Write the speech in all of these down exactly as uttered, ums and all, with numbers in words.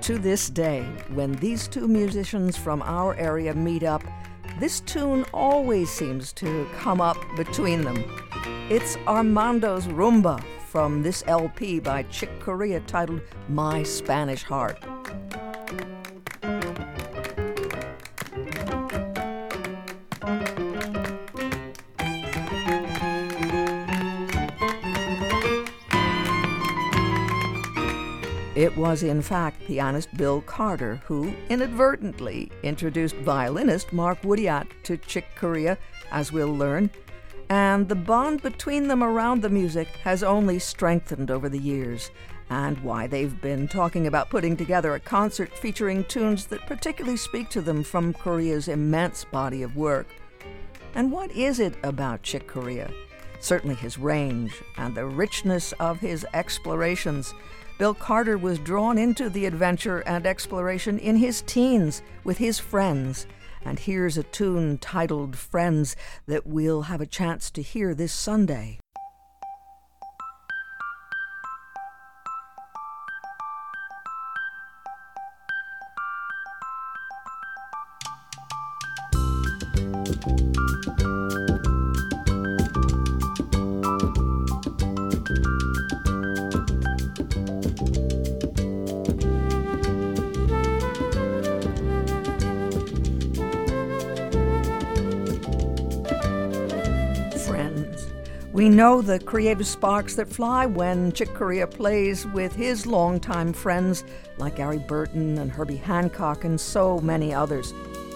to this day, when these two musicians from our area meet up, this tune always seems to come up between them. It's Armando's Rumba from this L P by Chick Corea titled My Spanish Heart. It was, in fact, pianist Bill Carter who inadvertently introduced violinist Mark Woodyat to Chick Corea, as we'll learn, and the bond between them around the music has only strengthened over the years, and why they've been talking about putting together a concert featuring tunes that particularly speak to them from Corea's immense body of work. And what is it about Chick Corea? Certainly his range and the richness of his explorations. Bill Carter was drawn into the adventure and exploration in his teens with his friends. And here's a tune titled Friends that we'll have a chance to hear this Sunday. We know the creative sparks that fly when Chick Corea plays with his longtime friends like Gary Burton and Herbie Hancock and so many others.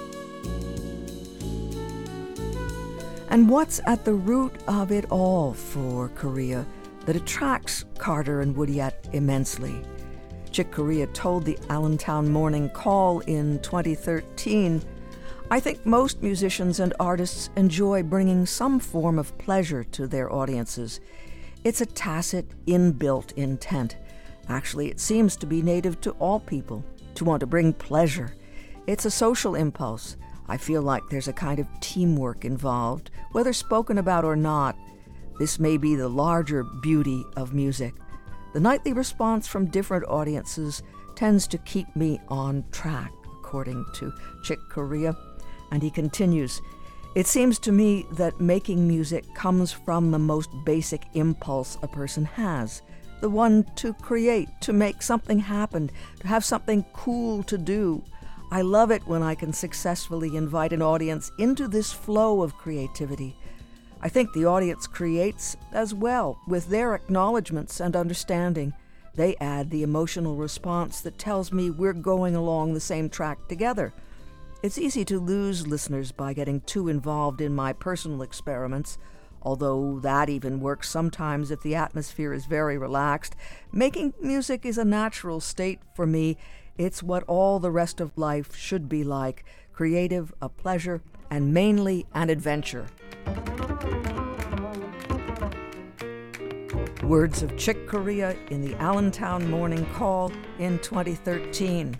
And what's at the root of it all for Corea that attracts Carter and Woodyat immensely? Chick Corea told the Allentown Morning Call in twenty thirteen, I think most musicians and artists enjoy bringing some form of pleasure to their audiences. It's a tacit, inbuilt intent. Actually, it seems to be native to all people, to want to bring pleasure. It's a social impulse. I feel like there's a kind of teamwork involved, whether spoken about or not. This may be the larger beauty of music. The nightly response from different audiences tends to keep me on track, according to Chick Corea. And he continues, it seems to me that making music comes from the most basic impulse a person has, the one to create, to make something happen, to have something cool to do. I love it when I can successfully invite an audience into this flow of creativity. I think the audience creates as well with their acknowledgments and understanding. They add the emotional response that tells me we're going along the same track together. It's easy to lose listeners by getting too involved in my personal experiments, although that even works sometimes if the atmosphere is very relaxed. Making music is a natural state for me. It's what all the rest of life should be like, creative, a pleasure, and mainly an adventure. Words of Chick Corea in the Allentown Morning Call in twenty thirteen.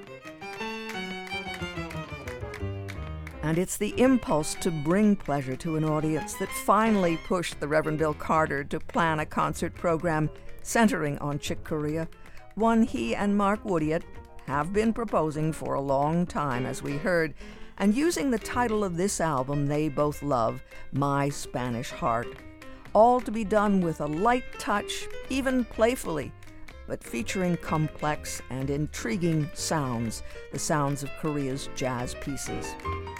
And it's the impulse to bring pleasure to an audience that finally pushed the Reverend Bill Carter to plan a concert program centering on Chick Corea, one he and Mark Woodyat have been proposing for a long time, as we heard, and using the title of this album they both love, My Spanish Heart. All to be done with a light touch, even playfully, but featuring complex and intriguing sounds, the sounds of Korea's jazz pieces.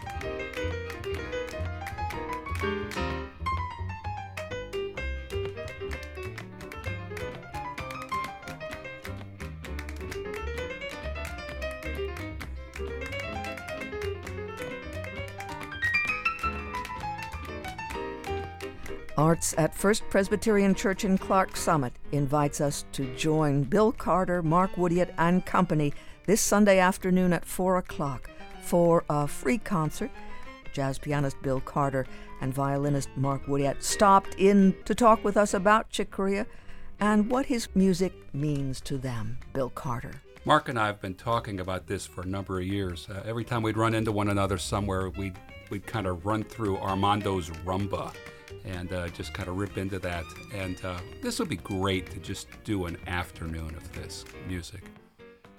Arts at First Presbyterian Church in Clark Summit invites us to join Bill Carter, Mark Woodyat, and company this Sunday afternoon at four o'clock for a free concert. Jazz pianist Bill Carter and violinist Mark Woodyat stopped in to talk with us about Chick Corea and what his music means to them. Bill Carter. Mark and I have been talking about this for a number of years. Uh, every time we'd run into one another somewhere, we'd, we'd kind of run through Armando's Rumba and uh, just kind of rip into that. And uh, this would be great to just do an afternoon of this music.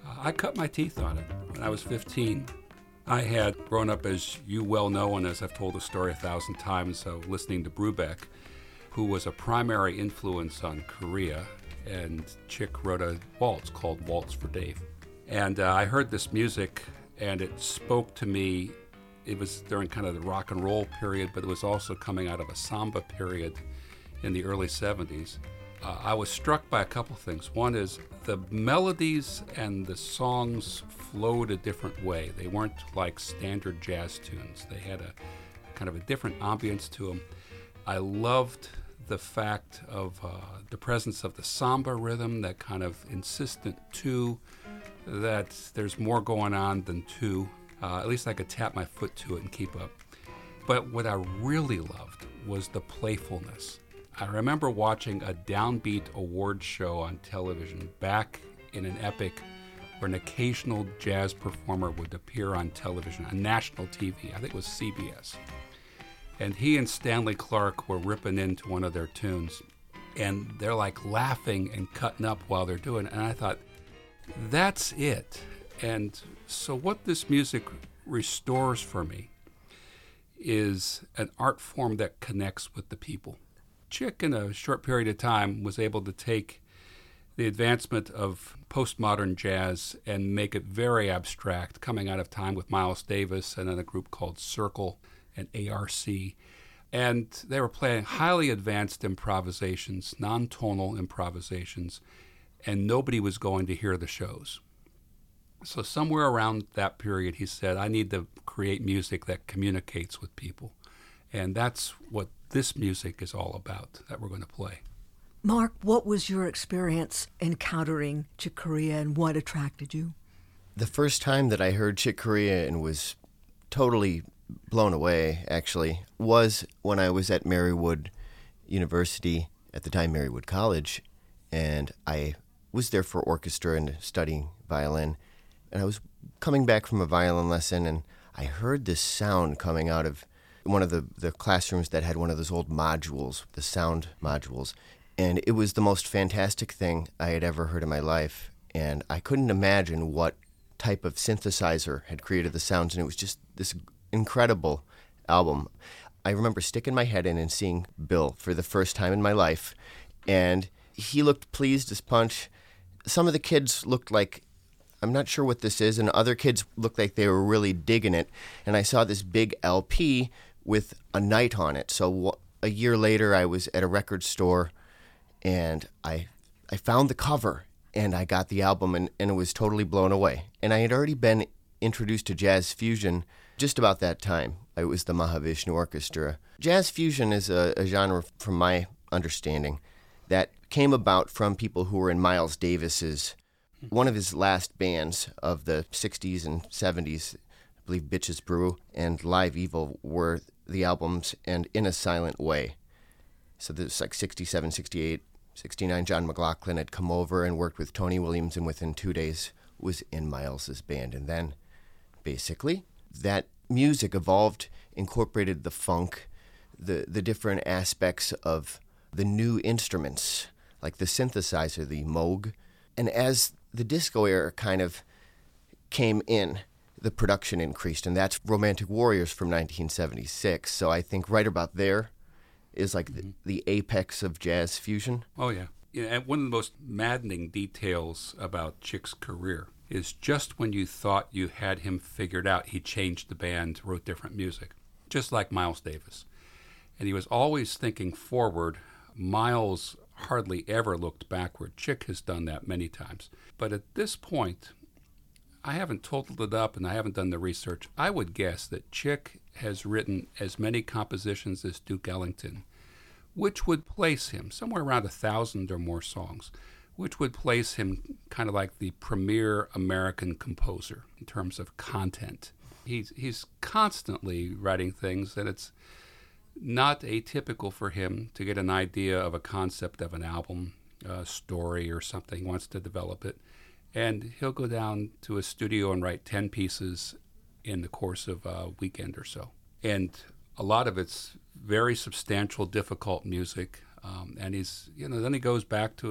Uh, I cut my teeth on it when I was fifteen. I had grown up, as you well know, and as I've told the story a thousand times, uh, listening to Brubeck, who was a primary influence on Korea, and Chick wrote a waltz called Waltz for Dave. And uh, I heard this music, and it spoke to me. It was during kind of the rock and roll period, but it was also coming out of a samba period in the early seventies. Uh, I was struck by a couple things. One is the melodies and the songs flowed a different way. They weren't like standard jazz tunes. They had a kind of a different ambience to them. I loved the fact of uh, the presence of the samba rhythm, that kind of insistent two, that there's more going on than two. Uh, at least I could tap my foot to it and keep up. But what I really loved was the playfulness. I remember watching a downbeat awards show on television back in an epoch where an occasional jazz performer would appear on television, on national T V. I think it was C B S. And he and Stanley Clarke were ripping into one of their tunes. And they're like laughing and cutting up while they're doing it. And I thought, that's it. And so what this music restores for me is an art form that connects with the people. Chick, in a short period of time, was able to take the advancement of postmodern jazz and make it very abstract, coming out of time with Miles Davis and then a group called Circle and A R C. And they were playing highly advanced improvisations, non-tonal improvisations, and nobody was going to hear the shows. So somewhere around that period, he said, I need to create music that communicates with people. And that's what this music is all about that we're going to play. Mark, what was your experience encountering Chick Corea and what attracted you? The first time that I heard Chick Corea and was totally blown away, actually, was when I was at Marywood University, at the time Marywood College, and I was there for orchestra and studying violin. And I was coming back from a violin lesson, and I heard this sound coming out of one of the, the classrooms that had one of those old modules, the sound modules. And it was the most fantastic thing I had ever heard in my life. And I couldn't imagine what type of synthesizer had created the sounds. And it was just this incredible album. I remember sticking my head in and seeing Bill for the first time in my life. And he looked pleased as punch. Some of the kids looked like, I'm not sure what this is, and other kids looked like they were really digging it. And I saw this big L P with a night on it. So a year later, I was at a record store, and I I found the cover, and I got the album, and, and it was totally blown away. And I had already been introduced to jazz fusion just about that time. It was the Mahavishnu Orchestra. Jazz fusion is a, a genre, from my understanding, that came about from people who were in Miles Davis's, one of his last bands of the sixties and seventies, I believe Bitches Brew and Live Evil were the albums, and In a Silent Way. So this like sixty-seven, sixty-eight, sixty-nine, John McLaughlin had come over and worked with Tony Williams, and within two days was in Miles's band. And then basically that music evolved, incorporated the funk, the, the different aspects of the new instruments, like the synthesizer, the Moog. And as the disco era kind of came in, the production increased, and that's Romantic Warriors from nineteen seventy-six. So I think right about there is like mm-hmm. the, the apex of jazz fusion. Oh, yeah. yeah. And one of the most maddening details about Chick's career is just when you thought you had him figured out, he changed the band, wrote different music, just like Miles Davis. And he was always thinking forward. Miles hardly ever looked backward. Chick has done that many times. But at this point, I haven't totaled it up and I haven't done the research. I would guess that Chick has written as many compositions as Duke Ellington, which would place him somewhere around a thousand or more songs, which would place him kind of like the premier American composer in terms of content. He's, he's constantly writing things, and it's not atypical for him to get an idea of a concept of an album, a story or something. He wants to develop it. And he'll go down to a studio and write ten pieces in the course of a weekend or so. And a lot of it's very substantial, difficult music. Um, and he's, you know, then he goes back to his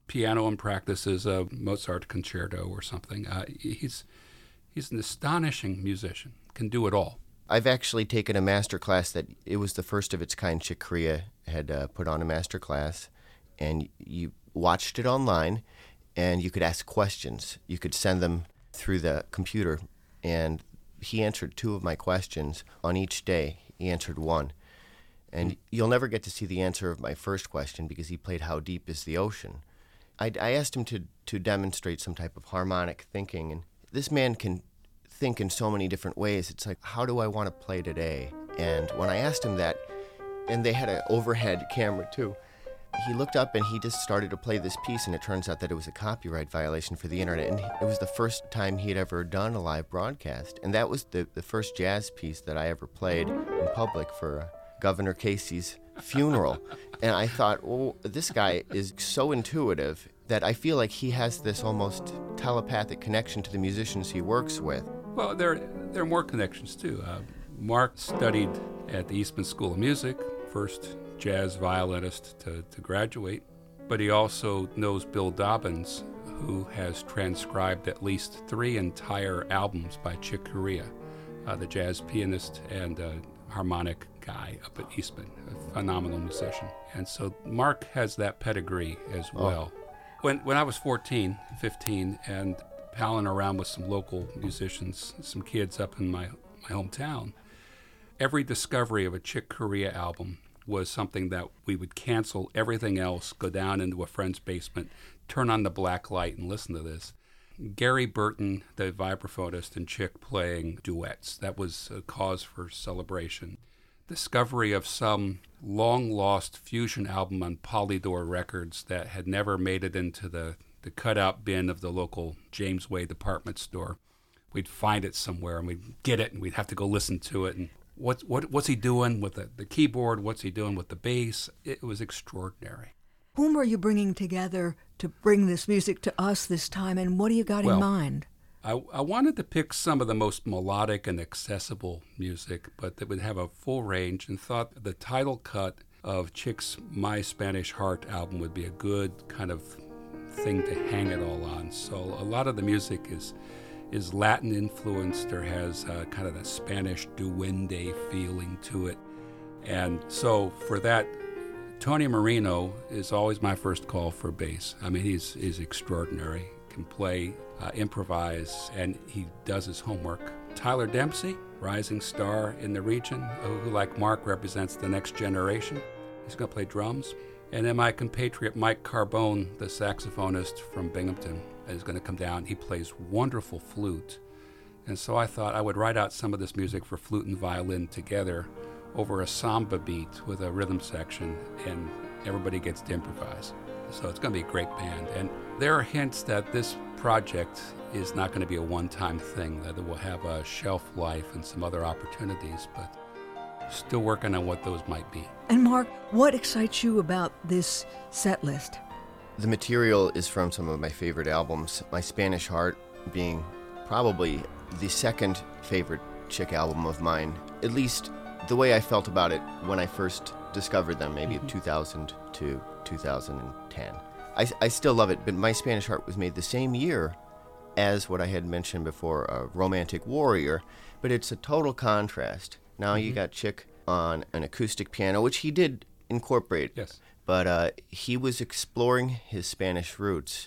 piano and practices a Mozart concerto or something. Uh, he's he's an astonishing musician, can do it all. I've actually taken a master class that it was the first of its kind. Chick Corea had uh, put on a master class, and you watched it online, and you could ask questions. You could send them through the computer, and he answered two of my questions on each day. He answered one. And you'll never get to see the answer of my first question because he played How Deep is the Ocean. I, I asked him to, to demonstrate some type of harmonic thinking, and this man can think in so many different ways. It's like, how do I want to play today? And when I asked him that, and they had an overhead camera too, he looked up and he just started to play this piece, and it turns out that it was a copyright violation for the internet. And it was the first time he had ever done a live broadcast. And that was the, the first jazz piece that I ever played in public for uh, Governor Casey's funeral. And I thought, well, this guy is so intuitive that I feel like he has this almost telepathic connection to the musicians he works with. Well, there, there are more connections, too. Uh, Mark studied at the Eastman School of Music, first jazz violinist to, to graduate, but he also knows Bill Dobbins, who has transcribed at least three entire albums by Chick Corea, uh, the jazz pianist and uh, harmonic guy up at Eastman, a phenomenal musician. And so Mark has that pedigree as well. Oh. When when I was fourteen, fifteen, and palling around with some local musicians, some kids up in my, my hometown, every discovery of a Chick Corea album was something that we would cancel everything else, go down into a friend's basement, turn on the black light and listen to this. Gary Burton, the vibraphonist, and Chick playing duets. That was a cause for celebration. Discovery of some long-lost fusion album on Polydor Records that had never made it into the, the cutout bin of the local James Way department store. We'd find it somewhere, and we'd get it, and we'd have to go listen to it. And what, what, what's he doing with the, the keyboard? What's he doing with the bass? It was extraordinary. Whom are you bringing together to bring this music to us this time, and what do you got well, in mind? I, I wanted to pick some of the most melodic and accessible music, but that would have a full range, and thought the title cut of Chick's My Spanish Heart album would be a good kind of thing to hang it all on. So a lot of the music is is Latin influenced or has uh, kind of a Spanish duende feeling to it. And so for that, Tony Marino is always my first call for bass. I mean, he's, he's extraordinary, can play, uh, improvise, and he does his homework. Tyler Dempsey, rising star in the region, who, like Mark, represents the next generation. He's going to play drums. And then my compatriot Mike Carbone, the saxophonist from Binghamton, is going to come down. He plays wonderful flute. And so I thought I would write out some of this music for flute and violin together over a samba beat with a rhythm section, and everybody gets to improvise. So it's going to be a great band. And there are hints that this project is not going to be a one-time thing, that it will have a shelf life and some other opportunities, but still working on what those might be. And Mark, what excites you about this set list? The material is from some of my favorite albums, My Spanish Heart being probably the second favorite Chick album of mine, at least the way I felt about it when I first discovered them, maybe mm-hmm. two thousand to two thousand ten. I, I still love it, but My Spanish Heart was made the same year as what I had mentioned before, uh, Romantic Warrior, but it's a total contrast. Now mm-hmm. you got Chick on an acoustic piano, which he did incorporate, yes, but uh, he was exploring his Spanish roots.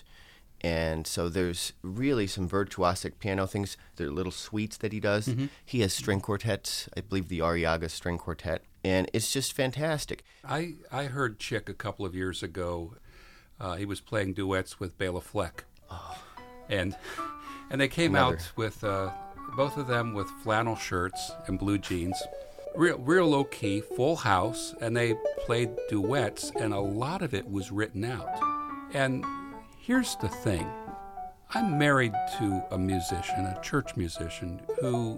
And so there's really some virtuosic piano things. There are little suites that he does. Mm-hmm. He has string quartets, I believe the Arriaga String Quartet, and it's just fantastic. I, I heard Chick a couple of years ago. Uh, he was playing duets with Bela Fleck. Oh. And and they came Another. out with, uh, both of them with flannel shirts and blue jeans. Real, real low-key, full house, and they played duets, and a lot of it was written out. And here's the thing. I'm married to a musician, a church musician, who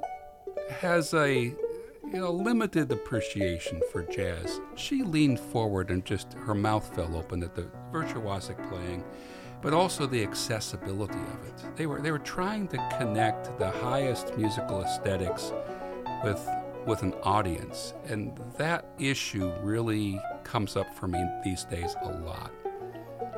has a you know limited appreciation for jazz. She leaned forward and just her mouth fell open at the virtuosic playing, but also the accessibility of it. They were they were trying to connect the highest musical aesthetics with with an audience, and that issue really comes up for me these days a lot.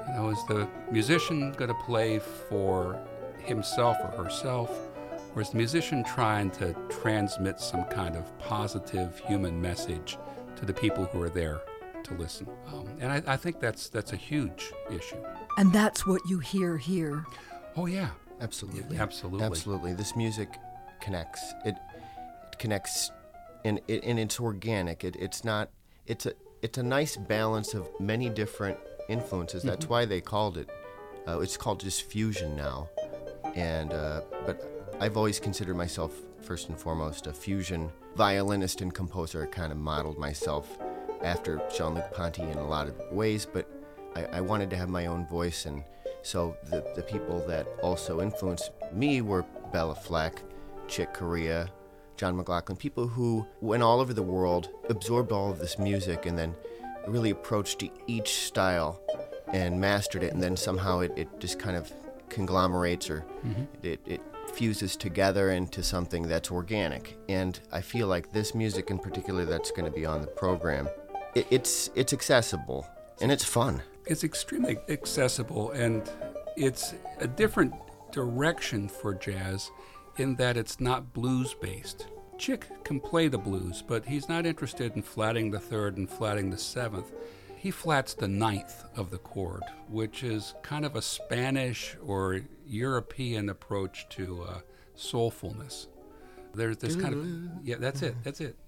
You know, is the musician going to play for himself or herself, or is the musician trying to transmit some kind of positive human message to the people who are there to listen? Um, and I, I think that's that's a huge issue. And that's what you hear here. Oh, yeah. Absolutely. Yeah, absolutely. Absolutely. This music connects. It, it connects, and, it, and it's organic. It, it's not, it's a, it's a nice balance of many different influences. That's mm-hmm. why they called it, uh, it's called just fusion now. And, uh, but I've always considered myself, first and foremost, a fusion violinist and composer. I kind of modeled myself after Jean-Luc Ponty in a lot of ways, but I, I wanted to have my own voice, and so the, the people that also influenced me were Bela Fleck, Chick Corea, John McLaughlin, people who went all over the world, absorbed all of this music, and then really approached each style and mastered it, and then somehow it, it just kind of conglomerates or mm-hmm. it, it fuses together into something that's organic. And I feel like this music in particular that's going to be on the program, it, it's it's accessible and it's fun. It's extremely accessible, and it's a different direction for jazz in that it's not blues-based. Chick can play the blues, but he's not interested in flatting the third and flatting the seventh. He flats the ninth of the chord, which is kind of a Spanish or European approach to uh, soulfulness. There's this kind of, yeah, that's it, that's it.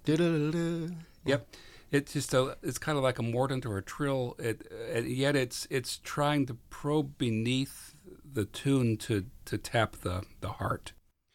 Yep. It's just a, it's kind of like a mordant or a trill, it, and yet it's it's trying to probe beneath the tune to, to tap the, the heart.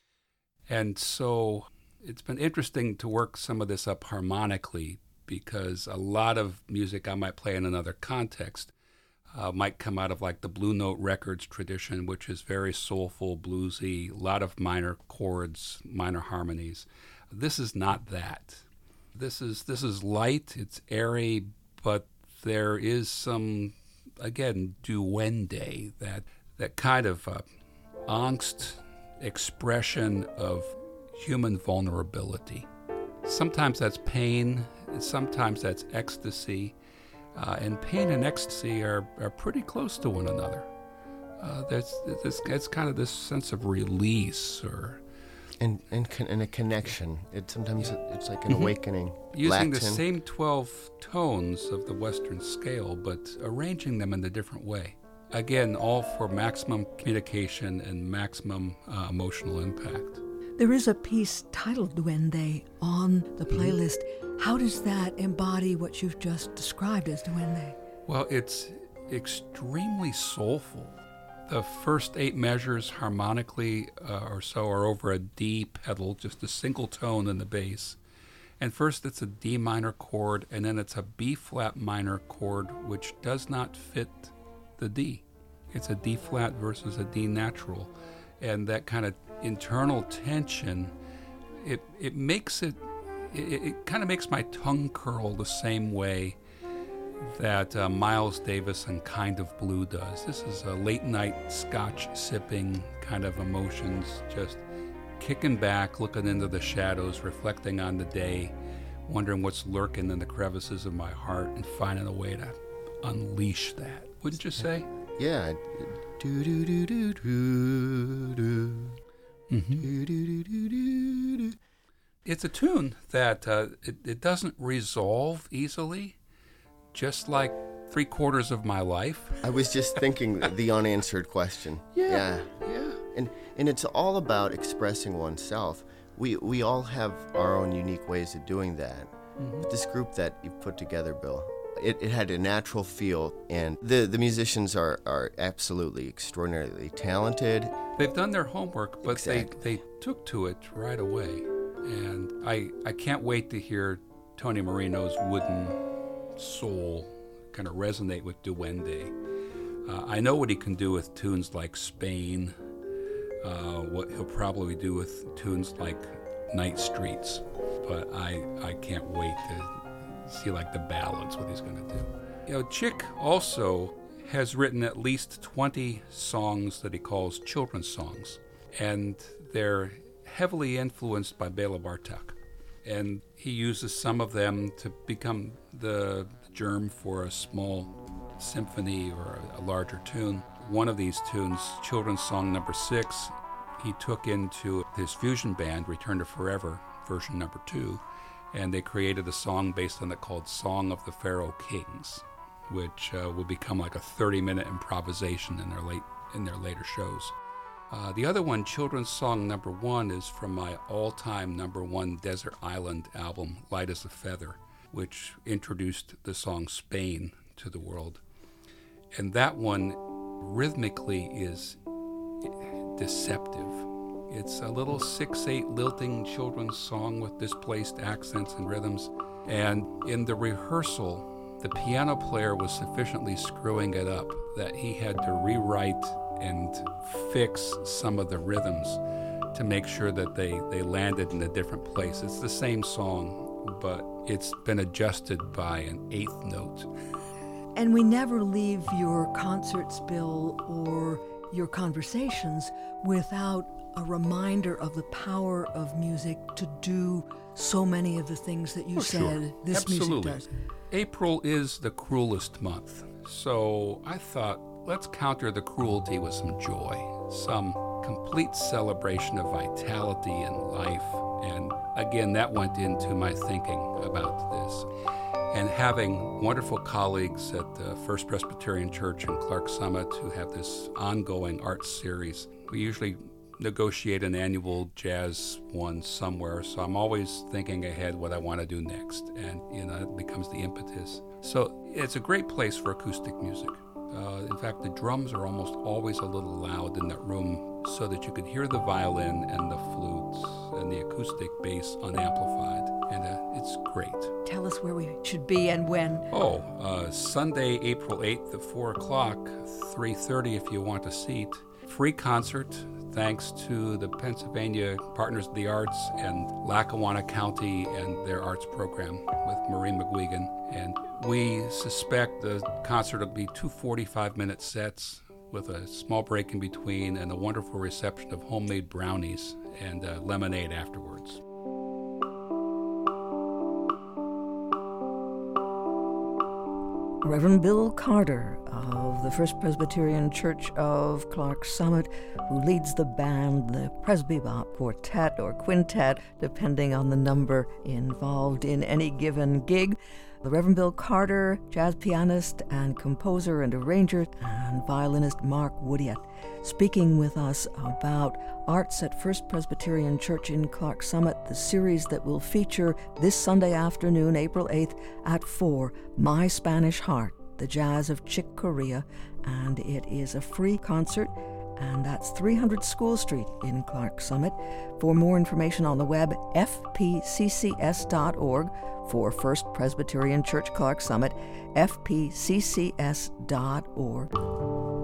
And so it's been interesting to work some of this up harmonically, because a lot of music I might play in another context uh, might come out of like the Blue Note Records tradition, which is very soulful, bluesy, a lot of minor chords, minor harmonies. This is not that. This is this is light, it's airy, but there is some, again, duende, that that kind of uh, angst expression of human vulnerability. Sometimes that's pain, sometimes that's ecstasy, uh, and pain and ecstasy are, are pretty close to one another. Uh, there's, there's, it's kind of this sense of release or... And and, con- and a connection. It sometimes it, it's like an mm-hmm. awakening. Using Latin. the same twelve tones of the Western scale, but arranging them in a different way. Again, all for maximum communication and maximum uh, emotional impact. There is a piece titled Duende on the playlist. Mm-hmm. How does that embody what you've just described as Duende? Well, it's extremely soulful. The first eight measures harmonically uh, or so are over a D pedal, just a single tone in the bass. And first it's a D minor chord, and then it's a B flat minor chord, which does not fit the D. It's a D flat versus a D natural. And that kind of internal tension, it it makes it, it, it kind of makes my tongue curl the same way that uh, Miles Davis and Kind of Blue does. This is a late night scotch sipping kind of emotions, just kicking back, looking into the shadows, reflecting on the day, wondering what's lurking in the crevices of my heart, and finding a way to unleash that. Wouldn't you say? Yeah. Do do do do do do. Do do do do do. It's a tune that uh, it, it doesn't resolve easily. Just like three quarters of my life. I was just thinking the unanswered question. Yeah, yeah, yeah. And and it's all about expressing oneself. We we all have our own unique ways of doing that. Mm-hmm. But this group that you've put together, Bill, it, it had a natural feel, and the the musicians are, are absolutely extraordinarily talented. They've done their homework, but exactly. they, they took to it right away. And I I can't wait to hear Tony Marino's wooden soul kind of resonate with Duende. Uh, I know what he can do with tunes like Spain, uh, what he'll probably do with tunes like Night Streets, but I I can't wait to see like the ballads, what he's going to do. You know, Chick also has written at least twenty songs that he calls children's songs, and they're heavily influenced by Bela Bartok. And he uses some of them to become the germ for a small symphony or a larger tune. One of these tunes, Children's Song Number Six, he took into his fusion band, Return to Forever, version number two, and they created a song based on it called Song of the Pharaoh Kings, which uh, will become like a thirty-minute improvisation in their late in their later shows. Uh, the other one, Children's Song Number One, is from my all-time number one Desert Island album, Light as a Feather, which introduced the song Spain to the world. And that one rhythmically is deceptive. It's a little six eight lilting children's song with displaced accents and rhythms. And in the rehearsal, the piano player was sufficiently screwing it up that he had to rewrite and fix some of the rhythms to make sure that they, they landed in a different place. It's the same song, but it's been adjusted by an eighth note. And we never leave your concerts, Bill, or your conversations without a reminder of the power of music to do so many of the things that you oh, said sure. this Absolutely. music does. April is the cruelest month, so I thought, let's counter the cruelty with some joy, some complete celebration of vitality and life. And again, that went into my thinking about this. And having wonderful colleagues at the First Presbyterian Church in Clarks Summit who have this ongoing art series. We usually negotiate an annual jazz one somewhere, so I'm always thinking ahead what I want to do next, and you know, it becomes the impetus. So it's a great place for acoustic music. Uh, in fact, the drums are almost always a little loud in that room so that you could hear the violin and the flutes and the acoustic bass unamplified, and uh, it's great. Tell us where we should be and when. Oh, uh, Sunday, April eighth at four o'clock, three thirty if you want a seat. Free concert, thanks to the Pennsylvania Partners of the Arts and Lackawanna County and their arts program with Maureen McGuigan. And we suspect the concert will be two forty-five-minute sets with a small break in between and a wonderful reception of homemade brownies and uh, lemonade afterwards. Reverend Bill Carter of the First Presbyterian Church of Clarks Summit, who leads the band, the Presbybop Quartet or Quintet, depending on the number involved in any given gig. The Reverend Bill Carter, jazz pianist and composer and arranger, and violinist Mark Woodyatt, speaking with us about Arts at First Presbyterian Church in Clarks Summit, the series that will feature this Sunday afternoon, April eighth at four, My Spanish Heart, the Jazz of Chick Corea, and it is a free concert, and that's three hundred School Street in Clarks Summit. For more information on the web, f p c c s dot org. For First Presbyterian Church Clarks Summit, f p c c s dot org.